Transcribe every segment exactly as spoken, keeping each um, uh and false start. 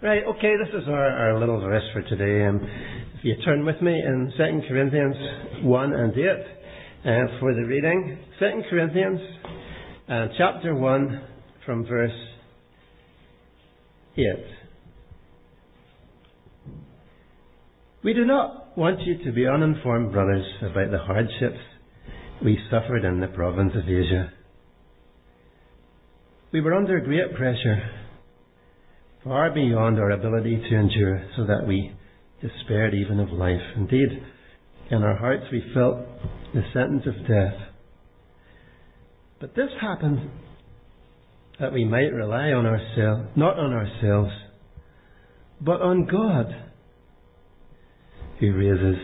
Right, okay, this is our, our little verse for today. Um, if you turn with me in Second Corinthians one and eight uh, for the reading. Second Corinthians uh, chapter one from verse eight. We do not want you to be uninformed, brothers, about the hardships we suffered in the province of Asia. We were under great pressure, far beyond our ability to endure, so that we despaired even of life. Indeed, in our hearts we felt the sentence of death. But this happened that we might rely on ourselves, not on ourselves, but on God, who raises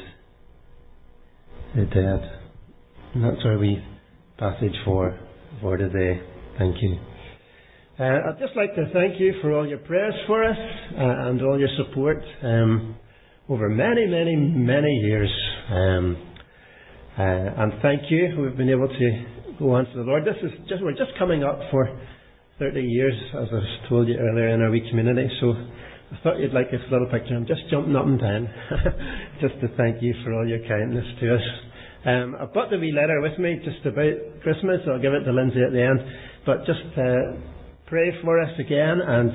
the dead. And that's our wee passage for, for today. Thank you. Uh, I'd just like to thank you for all your prayers for us uh, and all your support um, over many, many, many years. Um, uh, and thank you. We've been able to go on to the Lord. This is just we're just coming up for thirty years, as I told you earlier, in our wee community. So I thought you'd like this little picture. I'm just jumping up and down just to thank you for all your kindness to us. Um, I've got the wee letter with me just about Christmas. I'll give it to Lindsay at the end. But just Uh, pray for us again and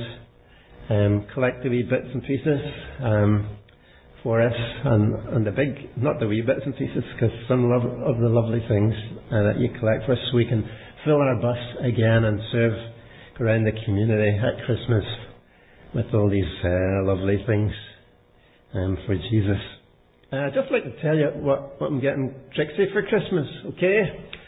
um, collect the wee bits and pieces um, for us, and, and the big, not the wee bits and pieces, because some love, of the lovely things uh, that you collect for us, so we can fill our bus again and serve around the community at Christmas with all these uh, lovely things um, for Jesus. Uh, I'd just like to tell you what, what I'm getting Trixie for Christmas, okay?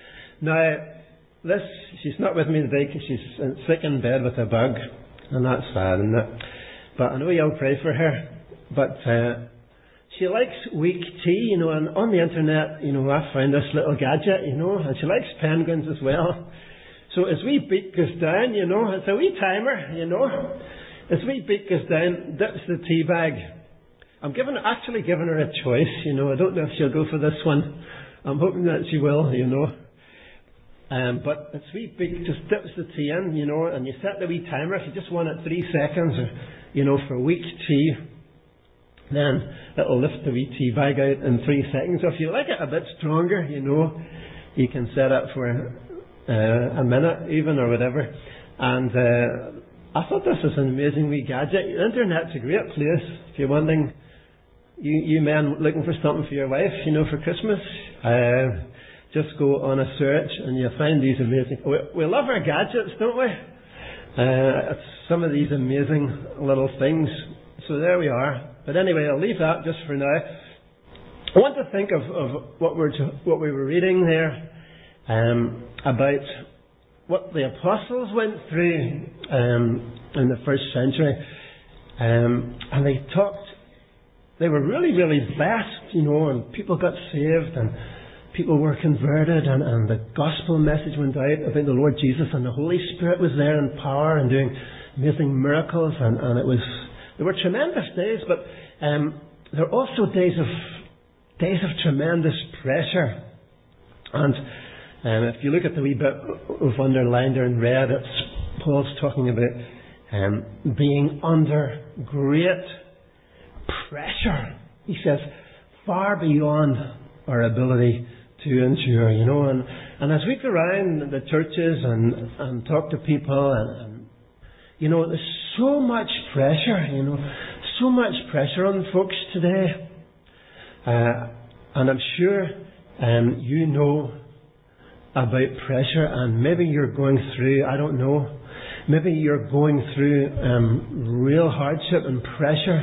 Now, This, she's not with me today because she's sick in bed with a bug, and that's sad, isn't it? But I know you'll pray for her. But uh, she likes weak tea, you know, and on the internet, you know, I found this little gadget, you know, and she likes penguins as well. So as wee beak goes down, you know, it's a wee timer, you know. As wee beak goes down, dips the tea bag. I'm giving, actually giving her a choice, you know. I don't know if she'll go for this one. I'm hoping that she will, you know. Um, but it's wee big, just dips the tea in, you know, and you set the wee timer. If you just want it three seconds, or, you know, for weak tea, then it'll lift the wee tea bag out in three seconds. So if you like it a bit stronger, you know, you can set it for uh, a minute even, or whatever. And uh, I thought this was an amazing wee gadget. The internet's a great place if you're wanting, you, you men looking for something for your wife, you know, for Christmas. Uh, Just go on a search and you'll find these amazing... We, we love our gadgets, don't we? Uh, it's some of these amazing little things. So there we are. But anyway, I'll leave that just for now. I want to think of, of what, we're to, what we were reading there um, about what the apostles went through um, in the first century. Um, and they talked... They were really, really blessed, you know, and people got saved, and people were converted, and, and the gospel message went out about the Lord Jesus, and the Holy Spirit was there in power and doing amazing miracles, and, and it was there were tremendous days, but um, there were also days of days of tremendous pressure. And um, if you look at the wee bit of underlined there in red, it's Paul's talking about um, being under great pressure. He says, far beyond our ability to endure, you know, and, and as we go around the churches and, and talk to people, and, and you know, there's so much pressure, you know, so much pressure on folks today, uh, and I'm sure um, you know about pressure, and maybe you're going through, I don't know, maybe you're going through um, real hardship and pressure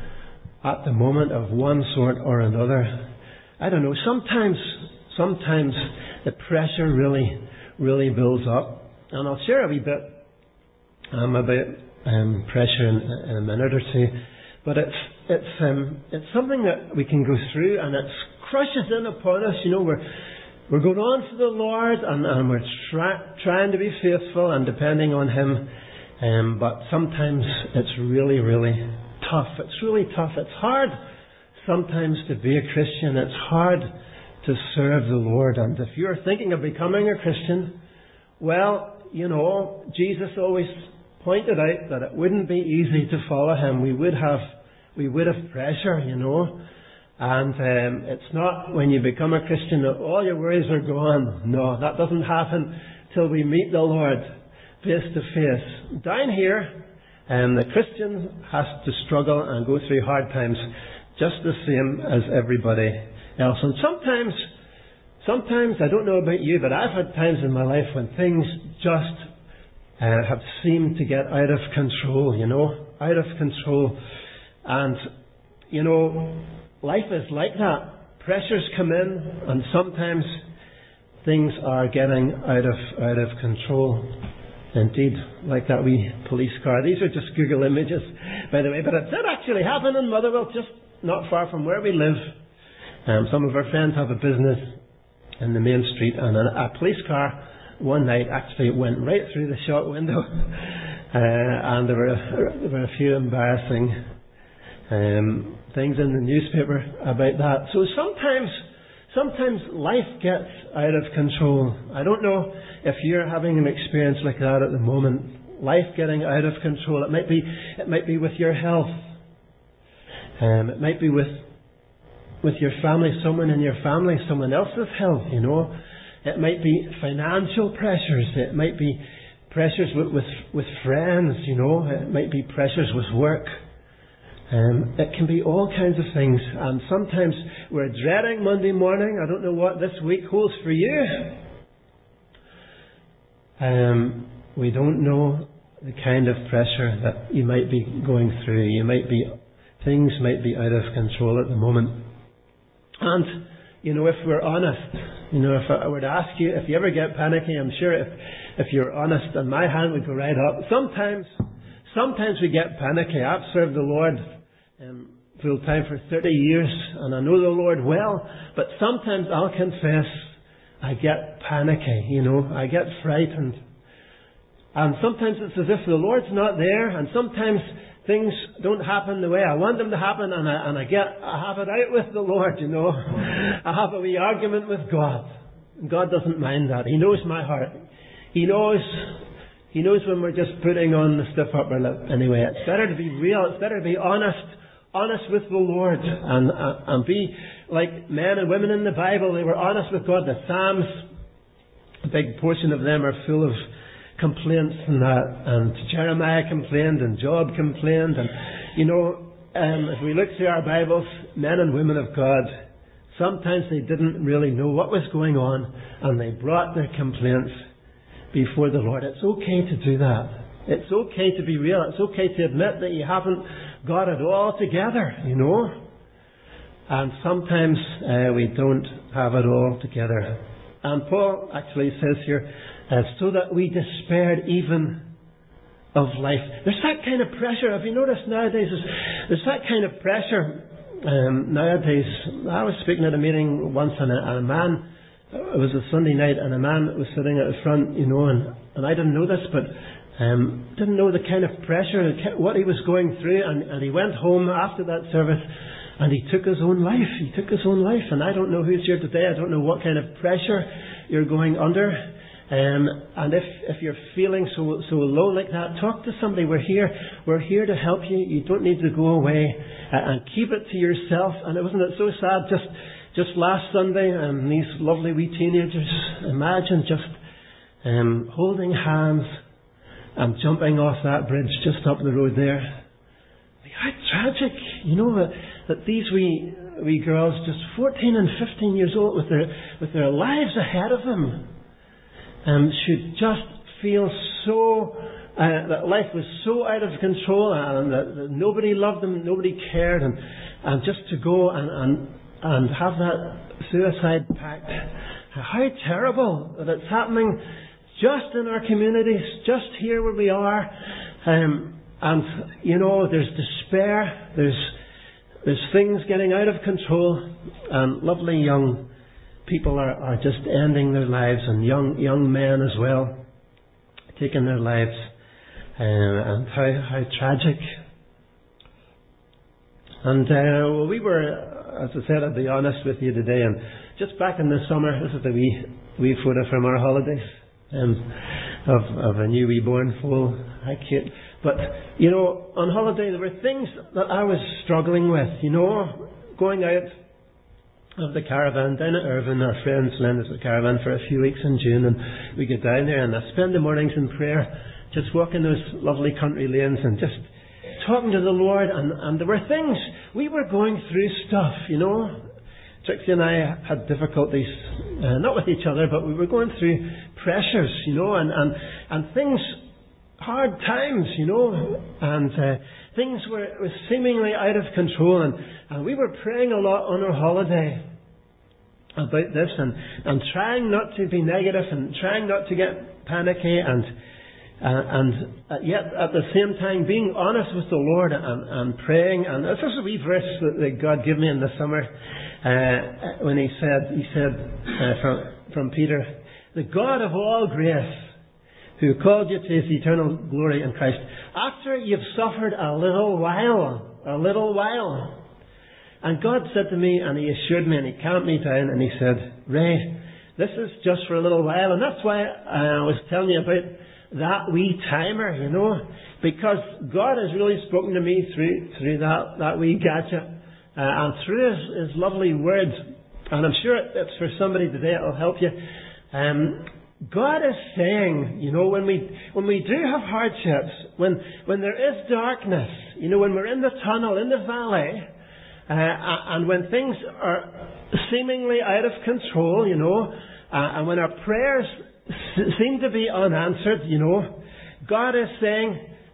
at the moment of one sort or another. I don't know, sometimes Sometimes the pressure really, really builds up. And I'll share a wee bit um, about um, pressure in, in a minute or two. But it's it's um, it's something that we can go through, and it crushes in upon us. You know, we're we're going on for the Lord, and, and we're try, trying to be faithful and depending on Him. Um, but sometimes it's really, really tough. It's really tough. It's hard sometimes to be a Christian. It's hard to serve the Lord. And if you're thinking of becoming a Christian, well, you know, Jesus always pointed out that it wouldn't be easy to follow him. We would have, we would have pressure, you know. And um, it's not when you become a Christian that all your worries are gone. No, that doesn't happen till we meet the Lord face to face. Down here, um, the Christian has to struggle and go through hard times just the same as everybody else. And sometimes, sometimes, I don't know about you, but I've had times in my life when things just uh, have seemed to get out of control, you know, out of control. And, you know, life is like that. Pressures come in, and sometimes things are getting out of out of control. Indeed, like that wee police car. These are just Google images, by the way, but it did actually happen in Motherwell, just not far from where we live. Um, some of our friends have a business in the main street, and a, a police car one night actually went right through the shop window, uh, and there were there were a few embarrassing um, things in the newspaper about that. So sometimes. Sometimes life gets out of control. I don't know if you're having an experience like that at the moment. Life getting out of control. It might be, it might be with your health. Um, it might be with, with your family, someone in your family, someone else's health, you know. It might be financial pressures. It might be pressures with, with, with friends, you know. It might be pressures with work. Um, it can be all kinds of things, and sometimes we're dreading Monday morning. I don't know what this week holds for you. Um, we don't know the kind of pressure that you might be going through. You might be, things might be out of control at the moment. And, you know, if we're honest, you know, if I were to ask you, if you ever get panicky, I'm sure if, if you're honest, and my hand would go right up. Sometimes, sometimes we get panicky. I've served the Lord Um, full time for thirty years, and I know the Lord well, but sometimes I'll confess I get panicky, you know, I get frightened. And sometimes it's as if the Lord's not there, and sometimes things don't happen the way I want them to happen, and I, and I get, I have it out with the Lord, you know. I have a wee argument with God. God doesn't mind that. He knows my heart. He knows He knows when we're just putting on the stiff upper lip. Anyway, it's better to be real, it's better to be honest. Honest with the Lord, and, uh, and be like men and women in the Bible. They were honest with God. The Psalms, a big portion of them are full of complaints and that. And Jeremiah complained, and Job complained. And, you know, um, if we look through our Bibles, men and women of God, sometimes they didn't really know what was going on, and they brought their complaints before the Lord. It's okay to do that. It's okay to be real. It's okay to admit that you haven't got it all together, you know. And sometimes uh, we don't have it all together. And Paul actually says here, uh, so that we despaired even of life. There's that kind of pressure. Have you noticed nowadays? There's, there's that kind of pressure um, nowadays. I was speaking at a meeting once, and a, and a man, it was a Sunday night, and a man was sitting at the front, you know, and, and I didn't know this, but Um, didn't know the kind of pressure, what he was going through, and, and he went home after that service, and he took his own life. He took his own life, and I don't know who's here today. I don't know what kind of pressure you're going under. Um, and if if you're feeling so so low like that, talk to somebody. We're here. We're here to help you. You don't need to go away uh, and keep it to yourself. And wasn't it so sad? Just just last Sunday, and um, these lovely wee teenagers. Imagine just um, holding hands and jumping off that bridge just up the road there. How tragic, you know, that, that these wee wee girls, just fourteen and fifteen years old, with their with their lives ahead of them, um, should just feel so uh, that life was so out of control, and that, that nobody loved them, nobody cared, and and just to go and and and have that suicide pact. How terrible that it's happening. Just in our communities, just here where we are, um, and you know, there's despair, there's there's things getting out of control, and lovely young people are, are just ending their lives, and young young men as well, taking their lives, um, and how how tragic. And uh, well, we were, as I said, I'll be honest with you today, and just back in the summer, this is a wee wee photo from our holidays. Um, of, of a new reborn foal. Hi, Kate. But, you know, on holiday there were things that I was struggling with, you know, going out of the caravan down at Irvine. Our friends lent us a caravan for a few weeks in June, and we get down there and I spend the mornings in prayer, just walking those lovely country lanes and just talking to the Lord. And, and there were things, we were going through stuff, you know. Trixie and I had difficulties, uh, not with each other, but we were going through pressures, you know, and, and, and things, hard times, you know, and uh, things were, were seemingly out of control, and, and we were praying a lot on our holiday about this, and, and trying not to be negative, and trying not to get panicky, and uh, and uh, yet at the same time being honest with the Lord, and, and praying. And this is a wee verse that, that God gave me in the summer, uh, when He said, He said uh, from, from Peter, "The God of all grace, who called you to His eternal glory in Christ, after you've suffered a little while, a little while." And God said to me, and He assured me, and He calmed me down, and He said, "Ray, this is just for a little while." And that's why I was telling you about that wee timer, you know, because God has really spoken to me through through that, that wee gadget, uh, and through His, His lovely words. And I'm sure it's for somebody today, it'll help you. Um, God is saying, you know, when we when we do have hardships, when when there is darkness, you know, when we're in the tunnel, in the valley, uh, and when things are seemingly out of control, you know, uh, and when our prayers s- seem to be unanswered, you know, God is saying,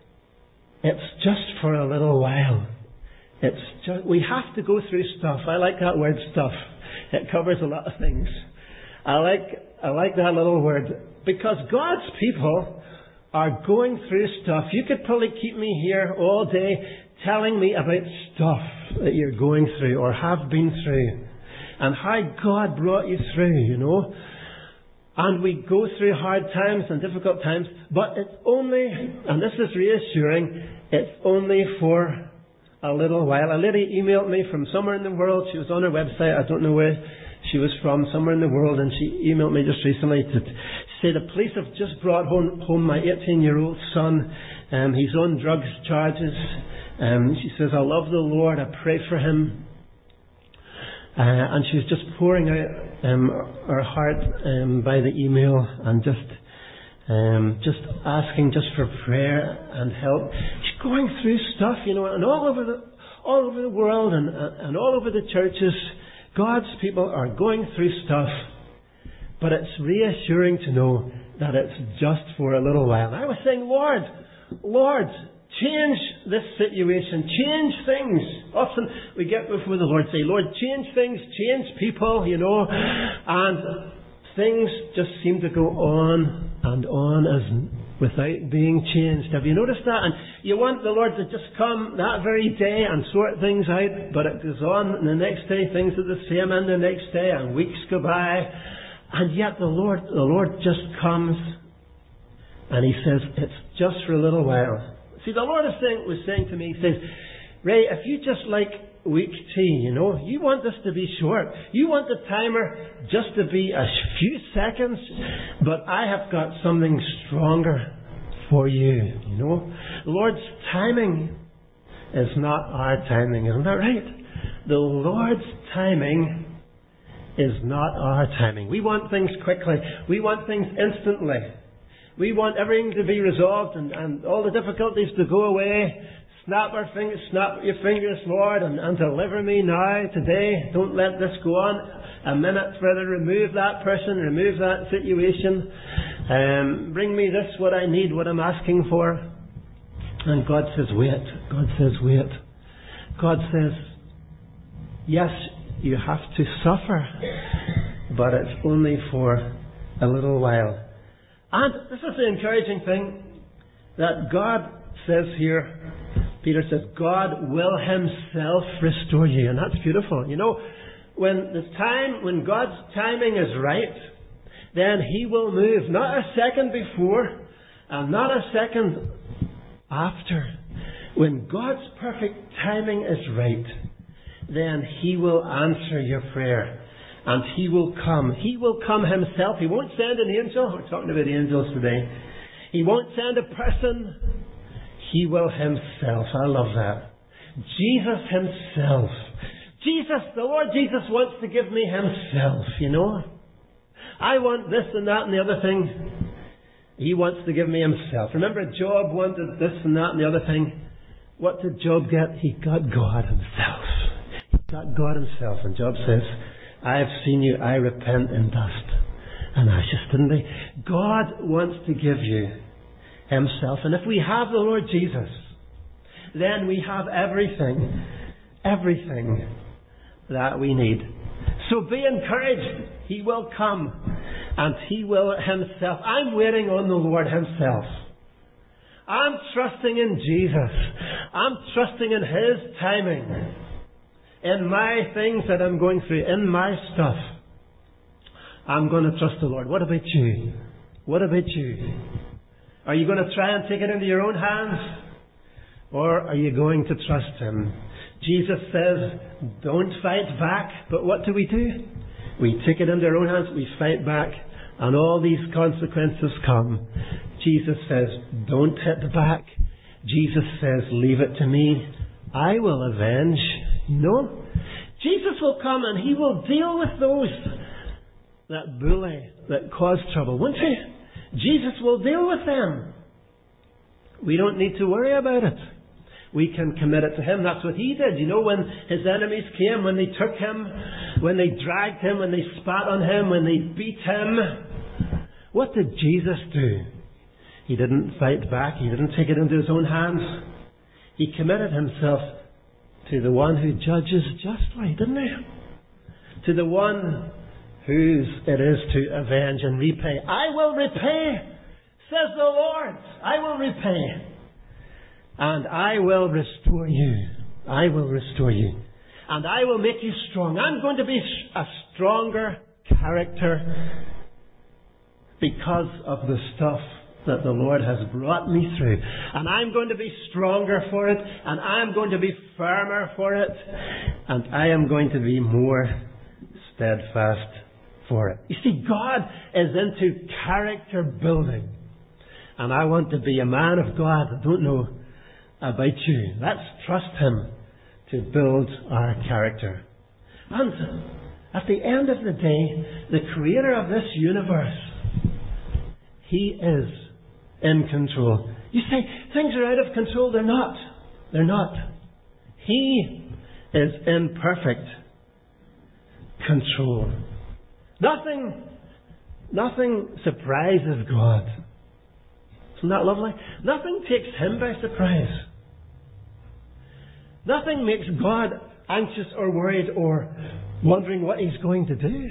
it's just for a little while. It's just, we have to go through stuff. I like that word, stuff. It covers a lot of things. I like I like that little word, because God's people are going through stuff. You could probably keep me here all day telling me about stuff that you're going through or have been through, and how God brought you through, you know. And we go through hard times and difficult times, but it's only, and this is reassuring, it's only for a little while. A lady emailed me from somewhere in the world. She was on her website. I don't know where she was from, somewhere in the world, and she emailed me just recently to say the police have just brought home, home my eighteen-year-old son. Um, he's on drugs charges. Um, she says, "I love the Lord. I pray for him." Uh, and she was just pouring out um, her heart um, by the email, and just um, just asking just for prayer and help. She's going through stuff, you know, and all over the all over the world, and and all over the churches. God's people are going through stuff, but it's reassuring to know that it's just for a little while. I was saying, Lord, Lord, change this situation, change things. Often we get before the Lord and say, Lord, change things, change people, you know, and things just seem to go on and on as without being changed. Have you noticed that? And you want the Lord to just come that very day and sort things out, but it goes on, and the next day things are the same, and the next day, and weeks go by, and yet the Lord, the Lord just comes, and He says, it's just for a little while. See, the Lord is saying, was saying to me, He says, Ray, if you just like weak tea, you know, you want this to be short. You want the timer just to be a few seconds, but I have got something stronger for you, you know. The Lord's timing is not our timing, isn't that right? The Lord's timing is not our timing. We want things quickly. We want things instantly. We want everything to be resolved, and, and all the difficulties to go away. Snap our fingers, snap your fingers, Lord, and, and deliver me now, today. Don't let this go on a minute further. Remove that person, remove that situation. Um, bring me this, what I need, what I'm asking for. And God says, wait. God says, wait. God says, yes, you have to suffer, but it's only for a little while. And this is the encouraging thing, that God says here, Peter says, God will Himself restore you. And that's beautiful. You know, when the time, when God's timing is right, then He will move. Not a second before, and not a second after. When God's perfect timing is right, then He will answer your prayer. And He will come. He will come Himself. He won't send an angel. We're talking about angels today. He won't send a person. He will Himself. I love that. Jesus Himself. Jesus, the Lord Jesus wants to give me Himself, you know. I want this and that and the other thing. He wants to give me Himself. Remember, Job wanted this and that and the other thing. What did Job get? He got God Himself. He got God Himself. And Job says, I have seen you, I repent in dust and ashes, didn't He? God wants to give you Himself. And if we have the Lord Jesus, then we have everything, everything that we need. So be encouraged. He will come and He will Himself. I'm waiting on the Lord Himself. I'm trusting in Jesus. I'm trusting in His timing. In my things that I'm going through, in my stuff, I'm going to trust the Lord. What about you? What about you? Are you going to try and take it into your own hands? Or are you going to trust Him? Jesus says, don't fight back. But what do we do? We take it into our own hands, we fight back, and all these consequences come. Jesus says, don't hit back. Jesus says, leave it to me. I will avenge. No. Jesus will come and He will deal with those that bully, that cause trouble, won't He? Jesus will deal with them. We don't need to worry about it. We can commit it to Him. That's what He did. You know, when His enemies came, when they took Him, when they dragged Him, when they spat on Him, when they beat Him, what did Jesus do? He didn't fight back. He didn't take it into His own hands. He committed Himself to the one who judges justly, didn't He? To the one whose it is to avenge and repay. I will repay, says the Lord. I will repay. And I will restore you. I will restore you. And I will make you strong. I'm going to be a stronger character because of the stuff that the Lord has brought me through. And I'm going to be stronger for it. And I'm going to be firmer for it. And I am going to be more steadfast for it. You see, God is into character building. And I want to be a man of God. I don't know about you. Let's trust Him to build our character. And at the end of the day, the Creator of this universe, He is in control. You say, things are out of control. They're not. They're not. He is in perfect control. Nothing, nothing surprises God. Isn't that lovely? Nothing takes Him by surprise. Nothing makes God anxious or worried or wondering what He's going to do.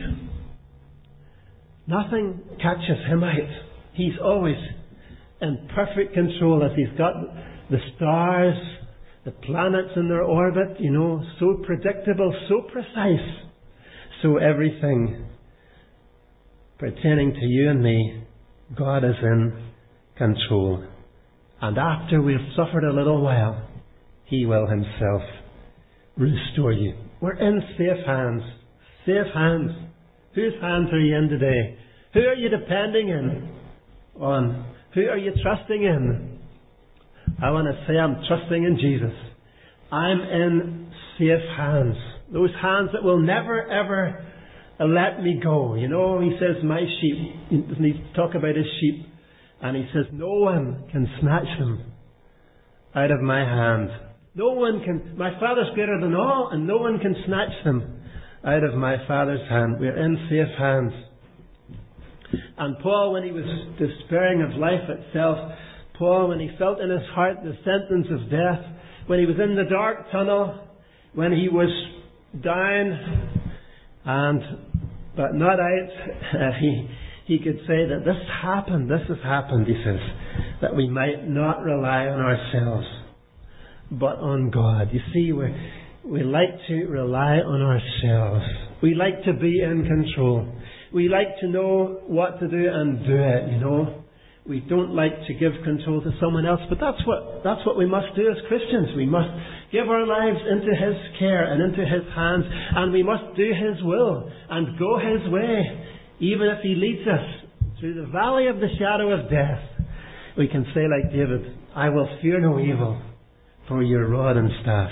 Nothing catches Him out. He's always in perfect control as He's got the stars, the planets in their orbit, you know, so predictable, so precise. So everything pertaining to you and me, God is in control. And after we've suffered a little while, He will Himself restore you. We're in safe hands. Safe hands. Whose hands are you in today? Who are you depending in on? Who are you trusting in? I want to say I'm trusting in Jesus. I'm in safe hands. Those hands that will never ever let me go. You know, He says, my sheep. He doesn't he talk about His sheep? And He says, no one can snatch them out of my hand. No one can, my Father's greater than all, and no one can snatch them out of my Father's hand. We're in safe hands. And Paul, when he was despairing of life itself, Paul, when he felt in his heart the sentence of death, when he was in the dark tunnel, when he was down and but not out, uh, he he could say that this happened, this has happened, he says, that we might not rely on ourselves, but on God. You see, we we like to rely on ourselves. We like to be in control. We like to know what to do and do it, you know. We don't like to give control to someone else, but that's what that's what we must do as Christians. We must give our lives into His care and into His hands, and we must do His will and go His way, even if He leads us through the valley of the shadow of death. We can say like David, I will fear no evil, for your rod and staff,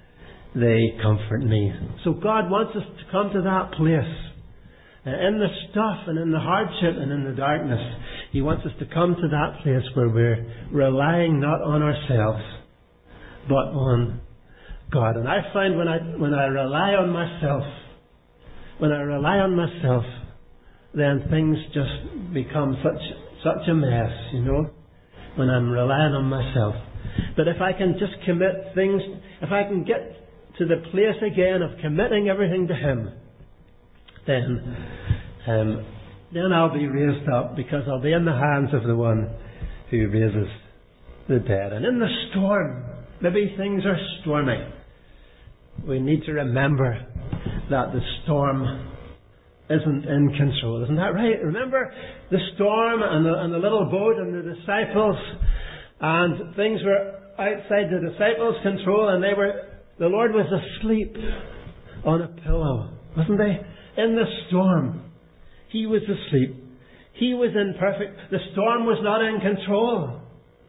they comfort me. So God wants us to come to that place. Uh, in the stuff and in the hardship and in the darkness, He wants us to come to that place where we're relying not on ourselves, but on God. And I find when I when I rely on myself, when I rely on myself, then things just become such such a mess, you know, when I'm relying on myself. But if I can just commit things, if I can get to the place again of committing everything to Him, then um, then I'll be raised up, because I'll be in the hands of the one who raises the dead. And in the storm, maybe things are stormy, we need to remember that the storm isn't in control. Isn't that right? Remember the storm and the, and the little boat and the disciples, and things were outside the disciples' control, and they were the Lord was asleep on a pillow, wasn't He? In the storm, He was asleep. He was in perfect... The storm was not in control.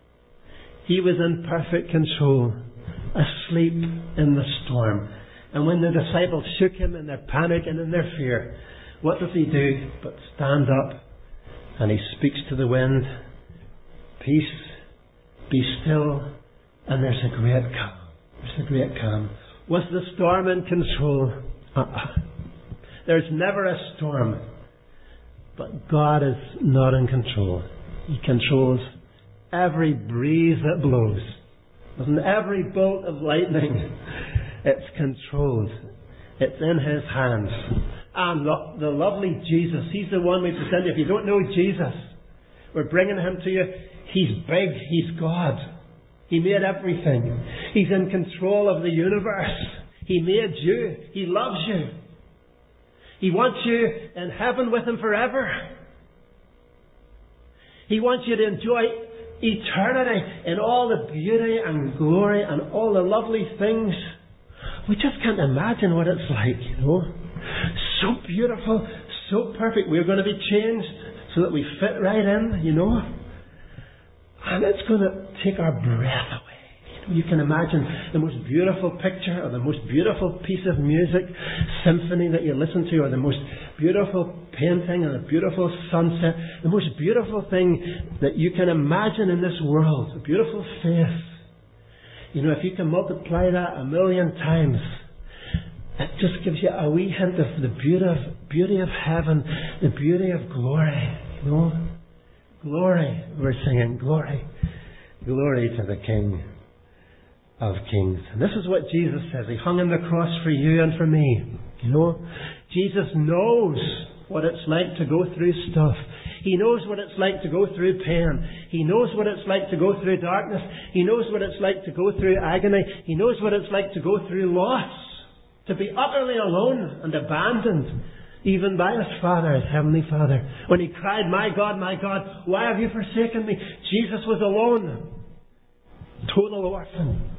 He was in perfect control, asleep in the storm. And when the disciples shook Him in their panic and in their fear, what does He do but stand up, and He speaks to the wind, peace, be still, and there's a great calm. There's a great calm. Was the storm in control? Uh-uh. There's never a storm, but God is not in control. He controls every breeze that blows. And every bolt of lightning, it's controlled. It's in His hands. And the, the lovely Jesus, He's the one we present you. If you don't know Jesus, we're bringing Him to you. He's big. He's God. He made everything. He's in control of the universe. He made you. He loves you. He wants you in heaven with Him forever. He wants you to enjoy eternity in all the beauty and glory and all the lovely things. We just can't imagine what it's like, you know. So beautiful, so perfect. We're going to be changed so that we fit right in, you know. And it's going to take our breath away. You can imagine the most beautiful picture or the most beautiful piece of music, symphony that you listen to, or the most beautiful painting or the beautiful sunset, the most beautiful thing that you can imagine in this world, a beautiful face. You know, if you can multiply that a million times, it just gives you a wee hint of the beauty of, beauty of heaven, the beauty of glory, you know. Glory, we're singing, glory, glory to the King of Kings. And this is what Jesus says. He hung on the cross for you and for me. You know, Jesus knows what it's like to go through stuff. He knows what it's like to go through pain. He knows what it's like to go through darkness. He knows what it's like to go through agony. He knows what it's like to go through loss, to be utterly alone and abandoned, even by His Father, His Heavenly Father. When He cried, my God, my God, why have you forsaken me? Jesus was alone. Total orphan.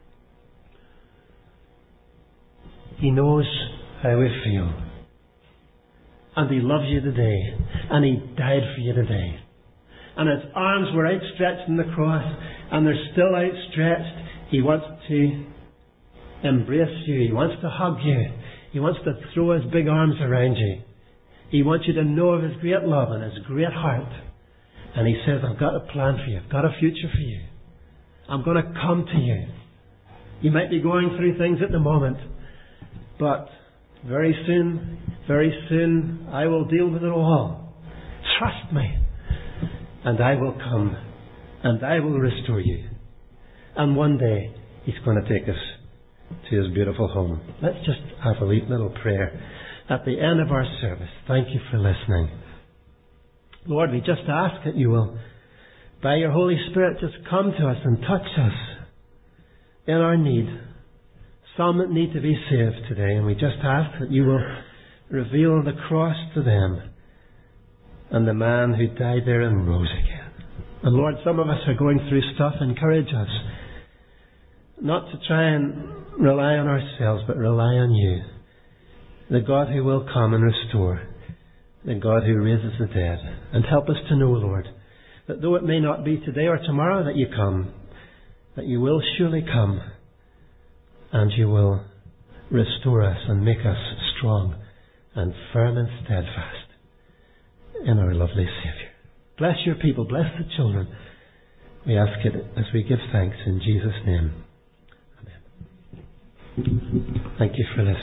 He knows how we feel. And He loves you today. And He died for you today. And His arms were outstretched on the cross, and they're still outstretched. He wants to embrace you. He wants to hug you. He wants to throw His big arms around you. He wants you to know of His great love and His great heart. And He says, I've got a plan for you. I've got a future for you. I'm going to come to you. You might be going through things at the moment, but very soon, very soon, I will deal with it all. Trust me. And I will come. And I will restore you. And one day, He's going to take us to His beautiful home. Let's just have a little prayer at the end of our service. Thank you for listening. Lord, we just ask that You will, by Your Holy Spirit, just come to us and touch us in our need. Some that need to be saved today, and we just ask that You will reveal the cross to them and the man who died there and rose again. And Lord, some of us are going through stuff. Encourage us not to try and rely on ourselves, but rely on You, the God who will come and restore, the God who raises the dead. And help us to know, Lord, that though it may not be today or tomorrow that you come, that you will surely come and you will restore us and make us strong and firm and steadfast in our lovely Saviour. Bless your people, bless the children. We ask it as we give thanks in Jesus' name. Amen. Thank you for listening.